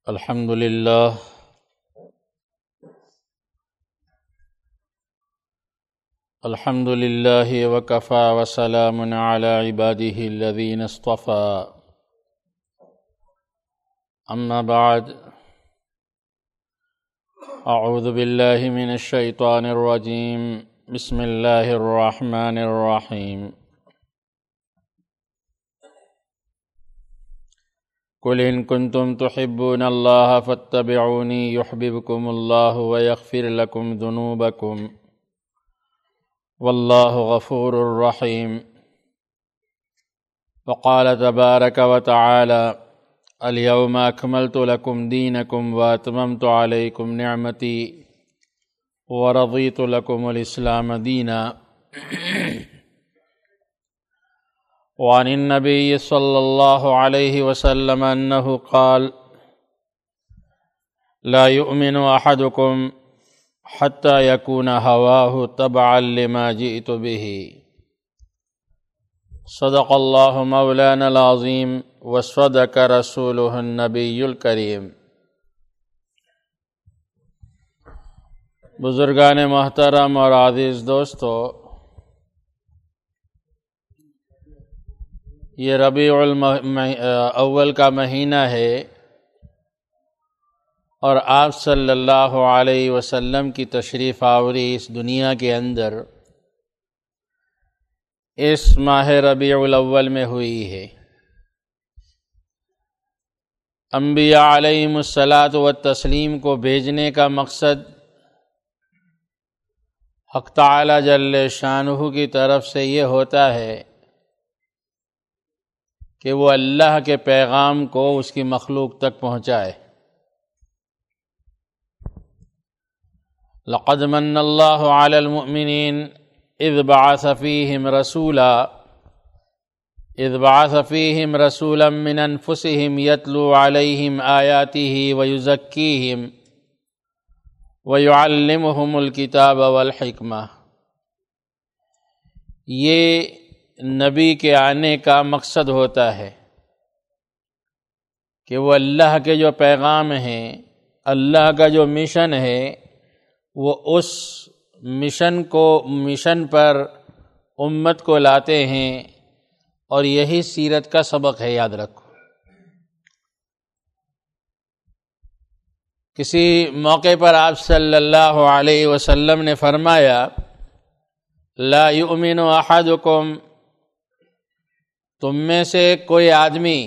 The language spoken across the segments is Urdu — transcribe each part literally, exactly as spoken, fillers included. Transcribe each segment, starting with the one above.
الحمد للہ الحمد للہ وکفى وسلام علی عباده الذین اصطفى اما بعد اعوذ باللہ من الشیطان الرجیم بسم اللہ الرحمن الرحیم قل ان کنتم تحبون اللہ فاتبعونی یحببکم اللہ ویغفر لکم ذنوبکم واللہ غفور رحیم وقال تبارک وتعالی اليوم اکملت لکم دینکم واتممت علیکم نعمتی ورضیت لکم الاسلام دینا وعن النبي صلى الله عليه وسلم أنه قال لا يؤمن أحدكم حتى يكون هواه تبعا لما جئت به صدق الله مولانا العظيم وصدق رسوله النبي الكريم۔ بزرگان محترم اور عزیز دوستو، یہ ربیع الاول کا مہینہ ہے اور آپ صلی اللہ علیہ وسلم کی تشریف آوری اس دنیا کے اندر اس ماہ ربیع الاول میں ہوئی ہے۔ انبیاء علیہم الصلاۃ والتسلیم کو بھیجنے کا مقصد حق تعالی جل شانہ کی طرف سے یہ ہوتا ہے کہ وہ اللہ کے پیغام کو اس کی مخلوق تک پہنچائے۔ لقد من اللہ علی المؤمنین اذ بعث فیہم رسولا اذ بعث فیہم رسولا من انفسہم یتلو علیہم آیاتہ ویزکیہم ویعلمہم الکتاب والحکمہ۔ یہ نبی کے آنے کا مقصد ہوتا ہے کہ وہ اللہ کے جو پیغام ہیں، اللہ کا جو مشن ہے، وہ اس مشن کو مشن پر امت کو لاتے ہیں، اور یہی سیرت کا سبق ہے، یاد رکھو۔ کسی موقع پر آپ صلی اللہ علیہ وسلم نے فرمایا لا یؤمن احدکم، تم میں سے کوئی آدمی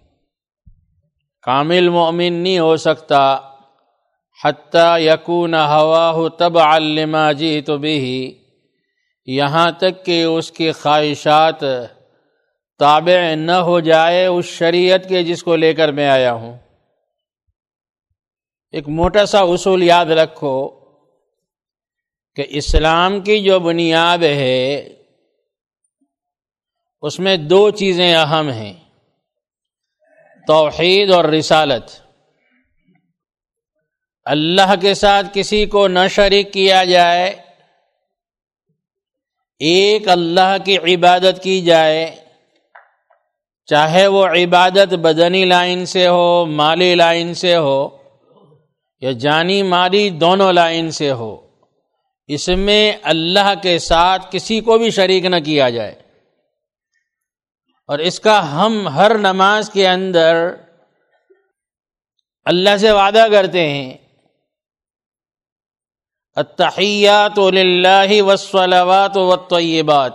کامل مومن نہیں ہو سکتا حتی یکون ہواہ تبعا لما جئت بہ، یہاں تک کہ اس کی خواہشات تابع نہ ہو جائے اس شریعت کے جس کو لے کر میں آیا ہوں۔ ایک موٹا سا اصول یاد رکھو کہ اسلام کی جو بنیاد ہے اس میں دو چیزیں اہم ہیں، توحید اور رسالت۔ اللہ کے ساتھ کسی کو نہ شریک کیا جائے، ایک اللہ کی عبادت کی جائے، چاہے وہ عبادت بدنی لائن سے ہو، مالی لائن سے ہو، یا جانی مالی دونوں لائن سے ہو، اس میں اللہ کے ساتھ کسی کو بھی شریک نہ کیا جائے۔ اور اس کا ہم ہر نماز کے اندر اللہ سے وعدہ کرتے ہیں، التحیات للہ والصلوات والطیبات۔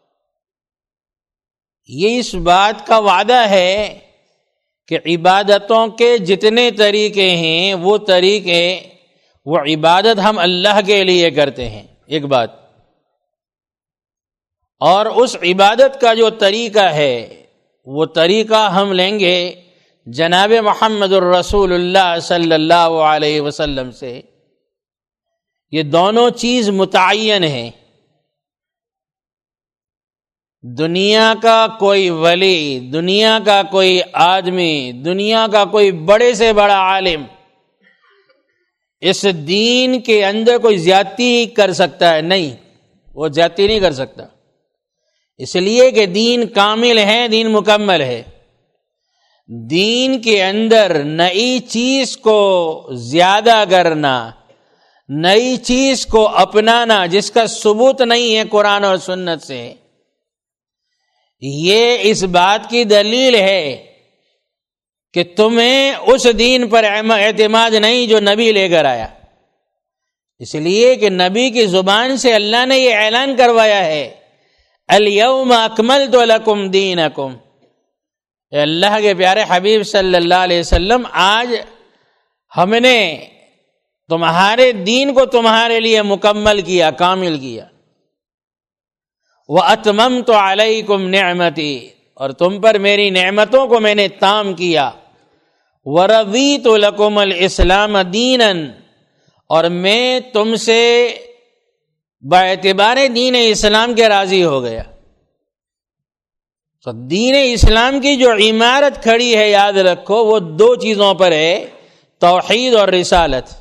یہ اس بات کا وعدہ ہے کہ عبادتوں کے جتنے طریقے ہیں وہ طریقے وہ عبادت ہم اللہ کے لیے کرتے ہیں، ایک بات۔ اور اس عبادت کا جو طریقہ ہے وہ طریقہ ہم لیں گے جناب محمد الرسول اللہ صلی اللہ علیہ وسلم سے۔ یہ دونوں چیز متعین ہیں۔ دنیا کا کوئی ولی، دنیا کا کوئی آدمی، دنیا کا کوئی بڑے سے بڑا عالم اس دین کے اندر کوئی زیادتی کر سکتا ہے؟ نہیں، وہ زیادتی نہیں کر سکتا، اس لیے کہ دین کامل ہے، دین مکمل ہے۔ دین کے اندر نئی چیز کو زیادہ کرنا، نئی چیز کو اپنانا جس کا ثبوت نہیں ہے قرآن اور سنت سے، یہ اس بات کی دلیل ہے کہ تمہیں اس دین پر اعتماد نہیں جو نبی لے کر آیا. اس لیے کہ نبی کی زبان سے اللہ نے یہ اعلان کروایا ہے الیوم اکملت لکم دینکم. اے اللہ کے پیارے حبیب صلی اللہ علیہ وسلم، آج ہم نے تمہارے دین کو تمہارے لیے مکمل کیا، کامل کیا. وَأَتْمَمْتُ عَلَيْكُمْ نِعْمَتِي، اور تم پر میری نعمتوں کو میں نے تام کیا. وَرَضِيتُ لَكُمُ الْإِسْلَامَ دِينًا، اور میں تم سے باعتبار دین اسلام کے راضی ہو گیا. تو دین اسلام کی جو عمارت کھڑی ہے، یاد رکھو، وہ دو چیزوں پر ہے، توحید اور رسالت.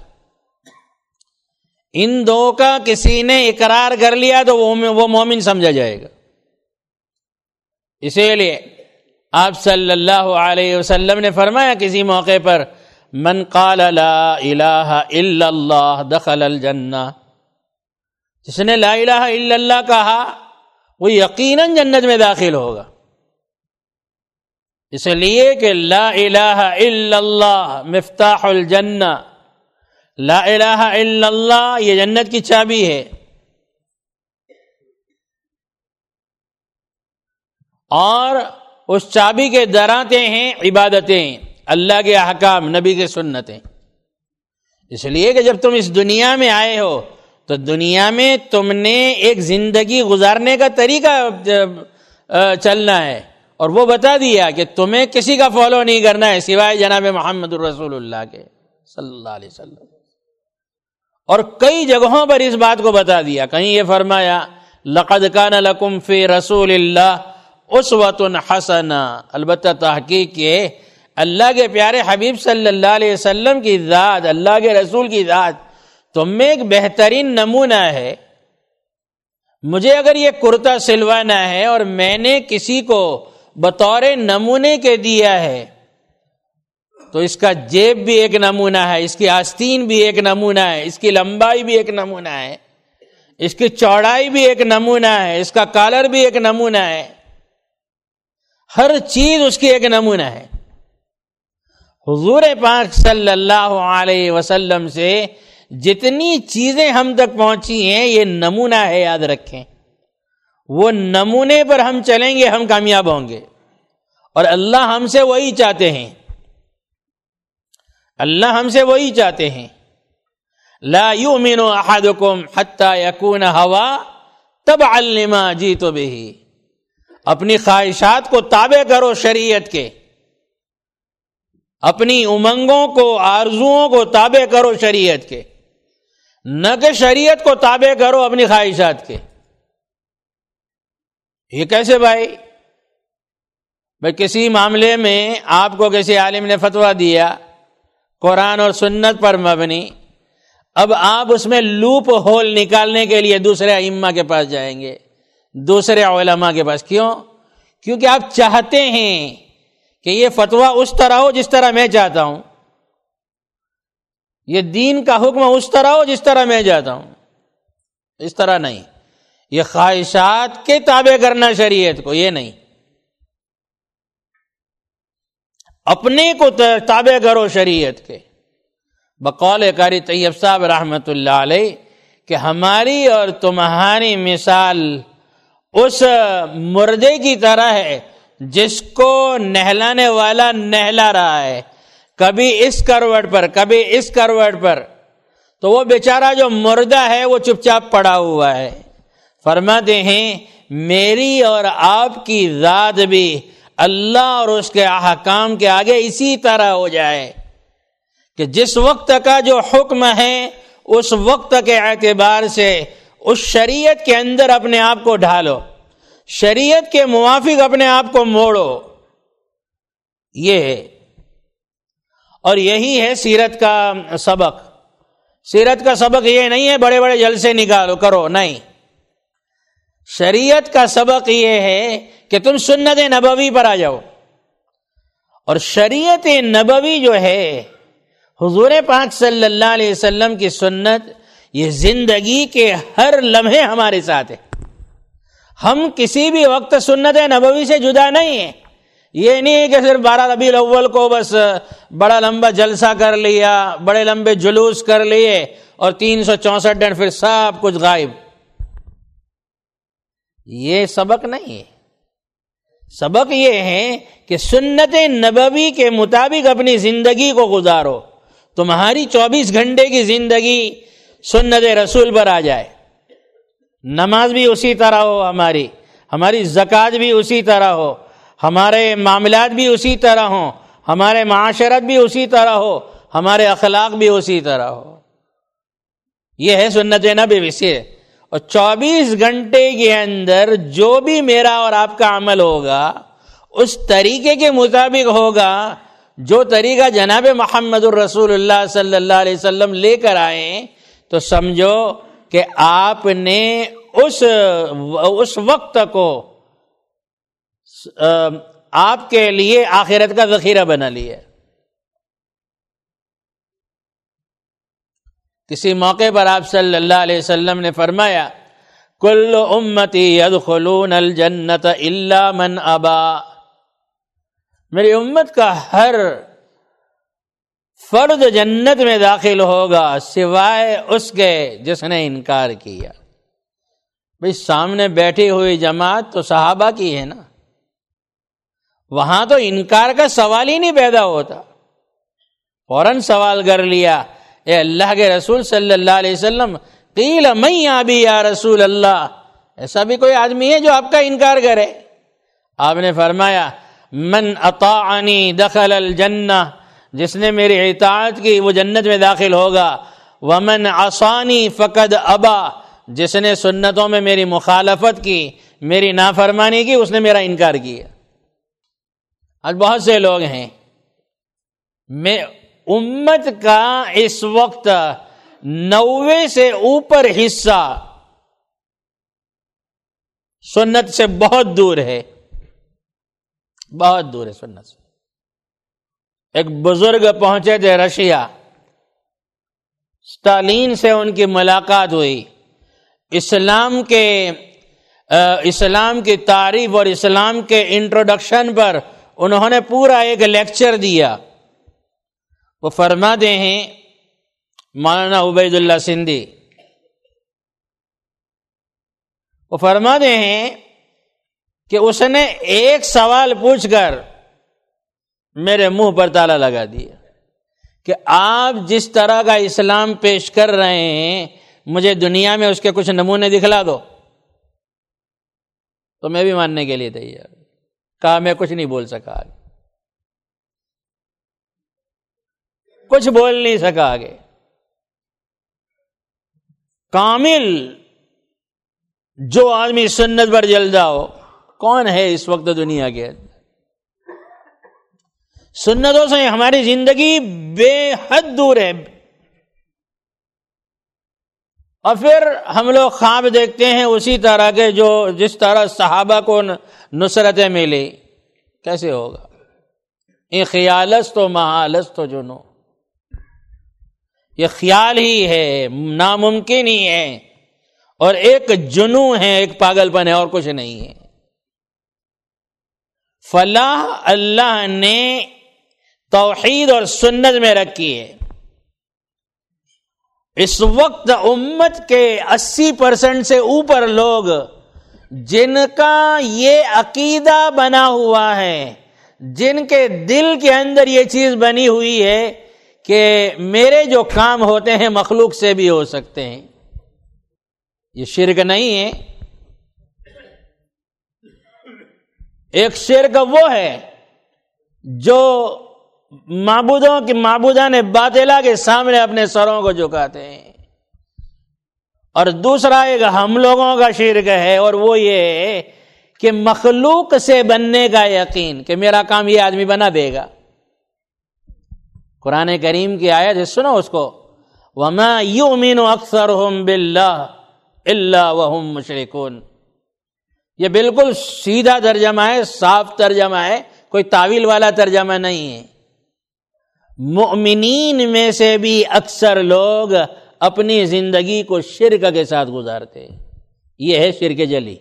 ان دو کا کسی نے اقرار کر لیا تو وہ مومن سمجھا جائے گا. اسی لیے آپ صلی اللہ علیہ وسلم نے فرمایا کسی موقع پر، من قال لا الہ الا اللہ دخل الجنہ، جس نے لا الہ الا اللہ کہا وہ یقیناً جنت میں داخل ہوگا. اس لیے کہ لا الہ الا اللہ مفتاح الجنہ، لا الہ الا اللہ یہ جنت کی چابی ہے. اور اس چابی کے دراتے ہیں عبادتیں، اللہ کے احکام، نبی کے سنتیں. اس لیے کہ جب تم اس دنیا میں آئے ہو تو دنیا میں تم نے ایک زندگی گزارنے کا طریقہ چلنا ہے، اور وہ بتا دیا کہ تمہیں کسی کا فالو نہیں کرنا ہے سوائے جناب محمد الرسول اللہ کے صلی اللہ علیہ وسلم. اور کئی جگہوں پر اس بات کو بتا دیا. کہیں یہ فرمایا لقد کان لکم فی رسول اللہ اسوۃ حسنہ، البتہ تحقیق کے اللہ کے پیارے حبیب صلی اللہ علیہ وسلم کی ذات، اللہ کے رسول کی ذات تم میں ایک بہترین نمونہ ہے. مجھے اگر یہ کرتا سلوانا ہے اور میں نے کسی کو بطور نمونے کے دیا ہے تو اس کا جیب بھی ایک نمونہ ہے، اس کی آستین بھی ایک نمونہ ہے، اس کی لمبائی بھی ایک نمونہ ہے، اس کی چوڑائی بھی ایک نمونہ ہے، اس کا کالر بھی ایک نمونہ ہے، ہر چیز اس کی ایک نمونہ ہے. حضور پاک صلی اللہ علیہ وسلم سے جتنی چیزیں ہم تک پہنچی ہیں یہ نمونہ ہے، یاد رکھیں. وہ نمونے پر ہم چلیں گے ہم کامیاب ہوں گے، اور اللہ ہم سے وہی چاہتے ہیں. اللہ ہم سے وہی چاہتے ہیں. لا یؤمن احدکم حتی یکون ہوا تبعا لما جئت بہ. اپنی خواہشات کو تابع کرو شریعت کے، اپنی امنگوں کو، آرزوؤں کو تابع کرو شریعت کے، نہ کہ شریعت کو تابع کرو اپنی خواہشات کے. یہ کیسے بھائی؟ بھائی کسی معاملے میں آپ کو کسی عالم نے فتویٰ دیا قرآن اور سنت پر مبنی، اب آپ اس میں لوپ ہول نکالنے کے لیے دوسرے ائمہ کے پاس جائیں گے، دوسرے علماء کے پاس. کیوں؟ کیونکہ آپ چاہتے ہیں کہ یہ فتویٰ اس طرح ہو جس طرح میں چاہتا ہوں، یہ دین کا حکم اس طرح ہو جس طرح میں چاہتا ہوں. اس طرح نہیں، یہ خواہشات کے تابع کرنا شریعت کو، یہ نہیں. اپنے کو تابع کرو شریعت کے. بقول قاری طیب صاحب رحمت اللہ علیہ کہ ہماری اور تمہاری مثال اس مردے کی طرح ہے جس کو نہلانے والا نہلا رہا ہے، کبھی اس کروٹ پر کبھی اس کروٹ پر. تو وہ بیچارہ جو مردہ ہے وہ چپ چاپ پڑا ہوا ہے. فرماتے ہیں میری اور آپ کی ذات بھی اللہ اور اس کے احکام کے آگے اسی طرح ہو جائے کہ جس وقت کا جو حکم ہے اس وقت کے اعتبار سے اس شریعت کے اندر اپنے آپ کو ڈھالو، شریعت کے موافق اپنے آپ کو موڑو. یہ ہے، اور یہی ہے سیرت کا سبق. سیرت کا سبق یہ نہیں ہے بڑے بڑے جلسے نکالو کرو، نہیں. شریعت کا سبق یہ ہے کہ تم سنت نبوی پر آ جاؤ اور شریعت نبوی جو ہے حضور پاک صلی اللہ علیہ وسلم کی سنت، یہ زندگی کے ہر لمحے ہمارے ساتھ ہے. ہم کسی بھی وقت سنت نبوی سے جدا نہیں ہیں. یہ نہیں ہے کہ صرف بارہ ربیع الاول کو بس بڑا لمبا جلسہ کر لیا، بڑے لمبے جلوس کر لیے اور تین سو چونسٹھ دن پھر سب کچھ غائب. یہ سبق نہیں ہے. سبق یہ ہے کہ سنت نبوی کے مطابق اپنی زندگی کو گزارو. تمہاری چوبیس گھنٹے کی زندگی سنت رسول پر آ جائے. نماز بھی اسی طرح ہو، ہماری ہماری زکوٰۃ بھی اسی طرح ہو، ہمارے معاملات بھی اسی طرح ہوں، ہمارے معاشرت بھی اسی طرح ہو، ہمارے اخلاق بھی اسی طرح ہو. یہ ہے سنت نبوی سے. اور چوبیس گھنٹے کے اندر جو بھی میرا اور آپ کا عمل ہوگا اس طریقے کے مطابق ہوگا جو طریقہ جناب محمد الرسول اللہ صلی اللہ علیہ وسلم لے کر آئے، تو سمجھو کہ آپ نے اس اس وقت کو آپ کے لیے آخرت کا ذخیرہ بنا لیا. کسی موقع پر آپ صلی اللہ علیہ وسلم نے فرمایا کل امتی یدخلون الجنت الا من ابا، میری امت کا ہر فرد جنت میں داخل ہوگا سوائے اس کے جس نے انکار کیا. بھئی سامنے بیٹھی ہوئی جماعت تو صحابہ کی ہے نا، وہاں تو انکار کا سوال ہی نہیں پیدا ہوتا. فوراً سوال کر لیا، اے اللہ کے رسول صلی اللہ علیہ وسلم، قیل من ابی یا رسول اللہ، ایسا بھی کوئی آدمی ہے جو آپ کا انکار کرے؟ آپ نے فرمایا من اطاعنی دخل الجنہ، جس نے میری اطاعت کی وہ جنت میں داخل ہوگا. ومن عصانی فقد ابا، جس نے سنتوں میں میری مخالفت کی، میری نافرمانی کی، اس نے میرا انکار کیا. آج بہت سے لوگ ہیں، میں امت کا اس وقت نوے سے اوپر حصہ سنت سے بہت دور ہے، بہت دور ہے سنت سے. ایک بزرگ پہنچے تھے رشیا، اسٹالین سے ان کی ملاقات ہوئی. اسلام کے اسلام کی تعریف اور اسلام کے انٹروڈکشن پر انہوں نے پورا ایک لیکچر دیا. وہ فرماتے ہیں مولانا عبید اللہ سندھی، وہ فرماتے ہیں کہ اس نے ایک سوال پوچھ کر میرے منہ پر تالا لگا دیا کہ آپ جس طرح کا اسلام پیش کر رہے ہیں مجھے دنیا میں اس کے کچھ نمونے دکھلا دو. تو میں بھی ماننے کے لیے تیار. کہا میں کچھ نہیں بول سکا آگے، کچھ بول نہیں سکا آگے. کامل جو آدمی سنت پر جلدا ہو کون ہے اس وقت دنیا کے؟ سنتوں سے ہماری زندگی بے حد دور ہے. اور پھر ہم لوگ خواب دیکھتے ہیں اسی طرح کے جو جس طرح صحابہ کو نصرتیں ملی. کیسے ہوگا؟ یہ خیالست و محالست و جنو، یہ خیال ہی ہے، ناممکن ہی ہے، اور ایک جنو ہے، ایک پاگل پن ہے، اور کچھ نہیں ہے. فلاح اللہ نے توحید اور سنت میں رکھی ہے. اس وقت امت کے اسی پرسنٹ سے اوپر لوگ جن کا یہ عقیدہ بنا ہوا ہے، جن کے دل کے اندر یہ چیز بنی ہوئی ہے کہ میرے جو کام ہوتے ہیں مخلوق سے بھی ہو سکتے ہیں، یہ شرک نہیں ہے. ایک شرک وہ ہے جو معبودوں کی معبودان باطلہ کے سامنے اپنے سروں کو جھکاتے ہیں، اور دوسرا ایک ہم لوگوں کا شرک ہے، اور وہ یہ ہے کہ مخلوق سے بننے کا یقین کہ میرا کام یہ آدمی بنا دے گا. قرآن کریم کی آیت ہے، سنو اس کو، وَمَا يُؤْمِنُ أَكْثَرُهُمْ بِاللَّهِ إِلَّا وَهُمْ مُشْرِكُونَ. یہ بالکل سیدھا ترجمہ ہے، صاف ترجمہ ہے کوئی تعویل والا ترجمہ نہیں ہے. مؤمنین میں سے بھی اکثر لوگ اپنی زندگی کو شرک کے ساتھ گزارتے ہیں. یہ ہے شرک جلی.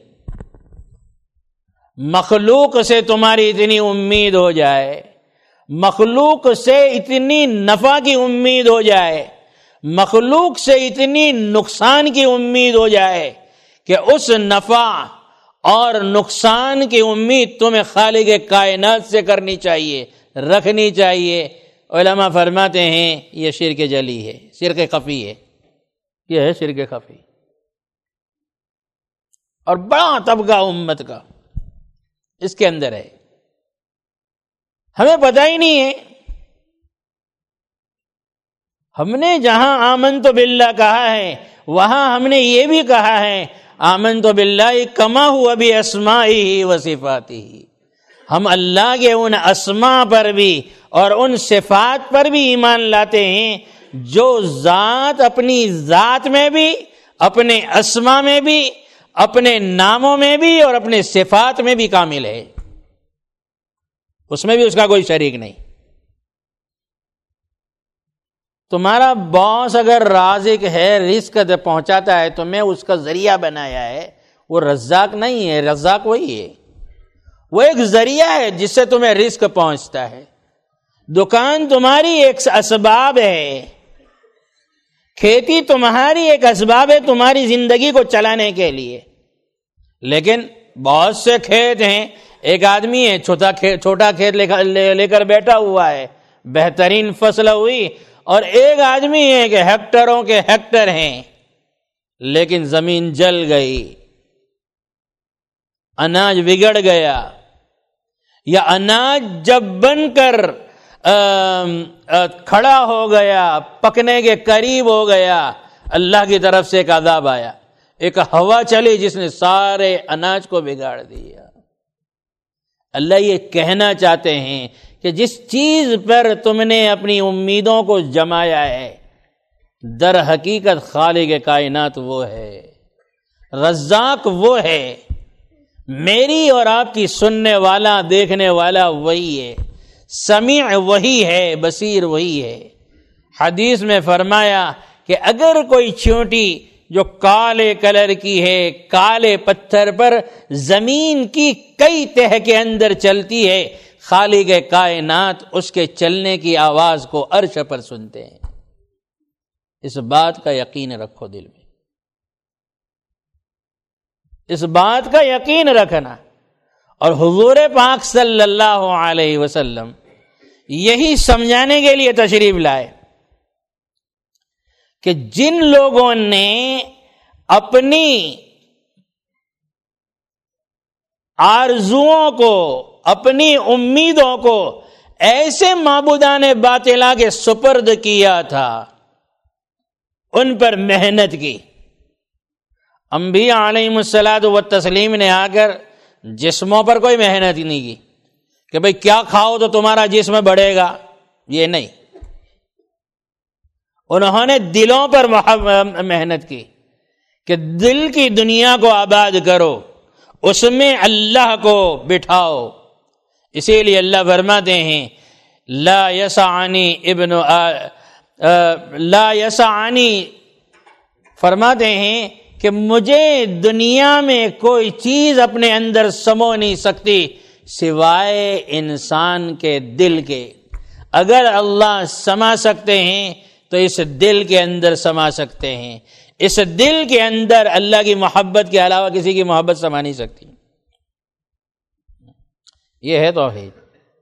مخلوق سے تمہاری اتنی امید ہو جائے، مخلوق سے اتنی نفع کی امید ہو جائے، مخلوق سے اتنی نقصان کی امید ہو جائے کہ اس نفع اور نقصان کی امید تمہیں خالق کائنات سے کرنی چاہیے، رکھنی چاہیے. علماء فرماتے ہیں یہ شرک جلی ہے، شرک خفی ہے. یہ ہے شرک خفی. اور بڑا طبقہ امت کا اس کے اندر ہے، ہمیں پتہ ہی نہیں ہے. ہم نے جہاں آمنت باللہ کہا ہے وہاں ہم نے یہ بھی کہا ہے آمنت باللہ کما ہوا باسمائہ و صفاتہ. ہم اللہ کے ان اسماء پر بھی اور ان صفات پر بھی ایمان لاتے ہیں جو ذات اپنی ذات میں بھی، اپنے اسماء میں بھی، اپنے ناموں میں بھی اور اپنے صفات میں بھی کامل ہے. اس میں بھی اس کا کوئی شریک نہیں. تمہارا باس اگر رازق ہے، رزق پہنچاتا ہے، تو میں اس کا ذریعہ بنایا ہے. وہ رزاق نہیں ہے، رزاق وہی ہے. وہ ایک ذریعہ ہے جس سے تمہیں رزق پہنچتا ہے. دکان تمہاری ایک اسباب ہے، کھیتی تمہاری ایک اسباب ہے تمہاری زندگی کو چلانے کے لیے. لیکن بہت سے کھیت ہیں، ایک آدمی ہے چھوٹا کھیت چھوٹا کھیت لے کر بیٹھا ہوا ہے، بہترین فصل ہوئی، اور ایک آدمی ہے کہ ہیکٹروں کے ہیکٹر ہیں لیکن زمین جل گئی، اناج بگڑ گیا، یا اناج جب بن کر آ, آ, کھڑا ہو گیا، پکنے کے قریب ہو گیا، اللہ کی طرف سے ایک عذاب آیا، ایک ہوا چلی جس نے سارے اناج کو بگاڑ دیا. اللہ یہ کہنا چاہتے ہیں کہ جس چیز پر تم نے اپنی امیدوں کو جمایا ہے، در حقیقت خالق کائنات وہ ہے، رزاق وہ ہے، میری اور آپ کی سننے والا دیکھنے والا وہی ہے، سمیع وہی ہے، بصیر وہی ہے. حدیث میں فرمایا کہ اگر کوئی چیونٹی جو کالے کلر کی ہے، کالے پتھر پر زمین کی کئی تہ کے اندر چلتی ہے، خالق کائنات اس کے چلنے کی آواز کو عرش پر سنتے ہیں. اس بات کا یقین رکھو دل میں، اس بات کا یقین رکھنا. اور حضور پاک صلی اللہ علیہ وسلم یہی سمجھانے کے لیے تشریف لائے کہ جن لوگوں نے اپنی آرزوؤں کو، اپنی امیدوں کو ایسے معبودان باطلا کے سپرد کیا تھا، ان پر محنت کی. انبیاء علیہم الصلاۃ والتسلیم نے آ کر جسموں پر کوئی محنت ہی نہیں کی کہ بھئی کیا کھاؤ تو تمہارا جسم بڑھے گا، یہ نہیں. انہوں نے دلوں پر محنت کی کہ دل کی دنیا کو آباد کرو، اس میں اللہ کو بٹھاؤ. اسی لیے اللہ فرماتے ہیں لا یسعنی ابن آ لا یسعنی، فرماتے ہیں کہ مجھے دنیا میں کوئی چیز اپنے اندر سمو نہیں سکتی سوائے انسان کے دل کے. اگر اللہ سما سکتے ہیں تو اس دل کے اندر سما سکتے ہیں. اس دل کے اندر اللہ کی محبت کے علاوہ کسی کی محبت سما نہیں سکتی. یہ ہے توحید.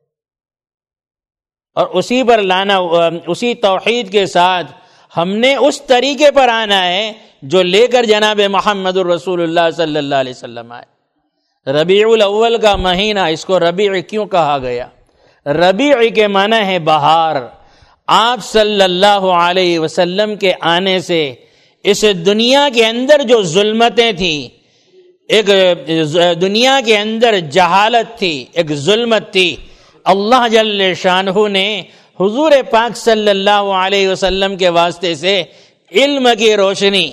اور اسی پر لانا، اسی توحید کے ساتھ ہم نے اس طریقے پر آنا ہے جو لے کر جناب محمد الرسول اللہ صلی اللہ علیہ وسلم آئے. ربیع الاول کا مہینہ، اس کو ربیع کیوں کہا گیا؟ ربیع کے معنی ہے بہار. آپ صلی اللہ علیہ وسلم کے آنے سے اس دنیا کے اندر جو ظلمتیں تھیں، ایک دنیا کے اندر جہالت تھی، ایک ظلمت تھی، اللہ جل شانہ نے حضور پاک صلی اللہ علیہ وسلم کے واسطے سے علم کی روشنی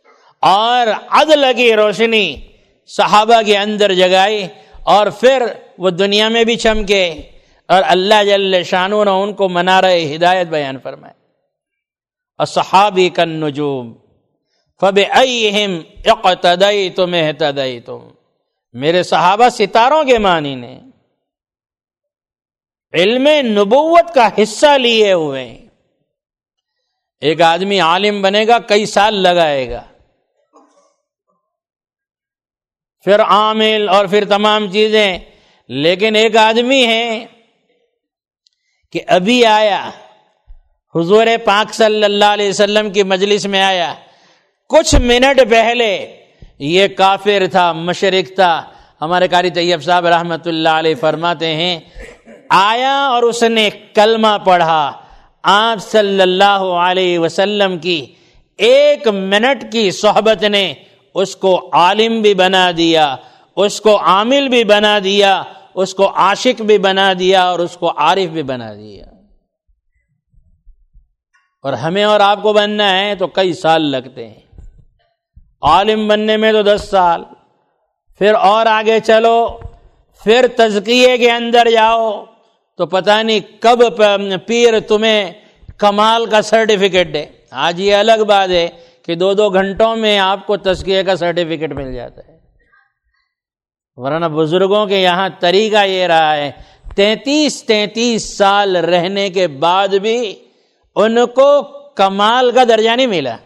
اور عدل کی روشنی صحابہ کے اندر جگائی، اور پھر وہ دنیا میں بھی چمکے اور اللہ جل شانہ نے ان کو منارہ ہدایت بیان فرمائے۔ اصحابی کالنجوم فبأیہم اقتدیتم اہتدیتم، میرے صحابہ ستاروں کے معنی نے علم نبوت کا حصہ لیے ہوئے ہیں۔ ایک آدمی عالم بنے گا، کئی سال لگائے گا، پھر عامل اور پھر تمام چیزیں، لیکن ایک آدمی ہے کہ ابھی آیا، حضور پاک صلی اللہ علیہ وسلم کی مجلس میں آیا، کچھ منٹ پہلے یہ کافر تھا، مشرک تھا۔ ہمارے قاری طیب صاحب رحمۃ اللہ علیہ فرماتے ہیں آیا اور اس نے کلمہ پڑھا، آپ صلی اللہ علیہ وسلم کی ایک منٹ کی صحبت نے اس کو عالم بھی بنا دیا، اس کو عامل بھی بنا دیا، اس کو عاشق بھی بنا دیا اور اس کو عارف بھی بنا دیا۔ اور ہمیں اور آپ کو بننا ہے تو کئی سال لگتے ہیں، عالم بننے میں تو دس سال، پھر اور آگے چلو، پھر تزکیے کے اندر جاؤ تو پتہ نہیں کب پیر تمہیں کمال کا سرٹیفکیٹ دے۔ آج یہ الگ بات ہے کہ دو دو گھنٹوں میں آپ کو تزکیے کا سرٹیفکیٹ مل جاتا ہے، ورنہ بزرگوں کے یہاں طریقہ یہ رہا ہے تینتیس تینتیس سال رہنے کے بعد بھی ان کو کمال کا درجہ نہیں ملا۔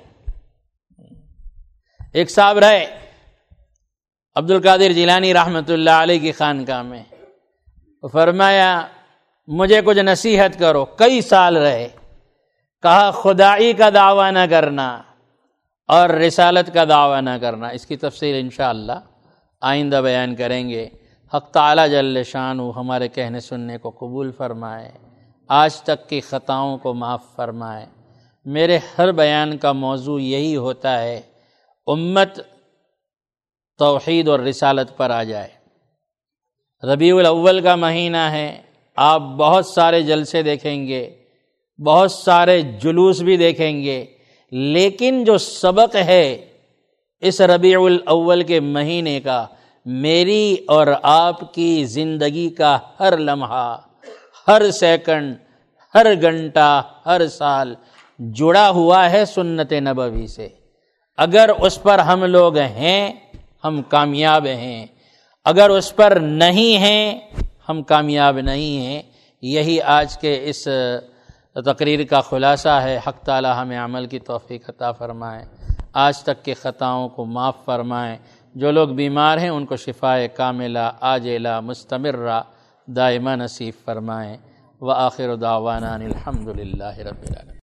ایک صاحب رہے عبد القادر جیلانی رحمۃ اللہ علیہ کی خانقاہ میں، فرمایا مجھے کچھ نصیحت کرو، کئی سال رہے، کہا خدائی کا دعویٰ نہ کرنا اور رسالت کا دعویٰ نہ کرنا۔ اس کی تفصیل انشاءاللہ آئندہ بیان کریں گے۔ حق تعالی جل شانہ ہمارے کہنے سننے کو قبول فرمائے، آج تک کی خطاؤں کو معاف فرمائے۔ میرے ہر بیان کا موضوع یہی ہوتا ہے امت توحید اور رسالت پر آ جائے۔ ربیع الاول کا مہینہ ہے، آپ بہت سارے جلسے دیکھیں گے، بہت سارے جلوس بھی دیکھیں گے، لیکن جو سبق ہے اس ربیع الاول کے مہینے کا، میری اور آپ کی زندگی کا ہر لمحہ، ہر سیکنڈ، ہر گھنٹہ، ہر سال جڑا ہوا ہے سنت نبوی سے۔ اگر اس پر ہم لوگ ہیں ہم کامیاب ہیں، اگر اس پر نہیں ہیں ہم کامیاب نہیں ہیں۔ یہی آج کے اس تقریر کا خلاصہ ہے۔ حق تعالی ہمیں عمل کی توفیق عطا فرمائے، آج تک کے خطاؤں کو معاف فرمائے، جو لوگ بیمار ہیں ان کو شفائے کاملہ عاجلہ مستمرہ دائمہ نصیب فرمائیں۔ وآخر دعوانا الحمد للہ رب العالمین۔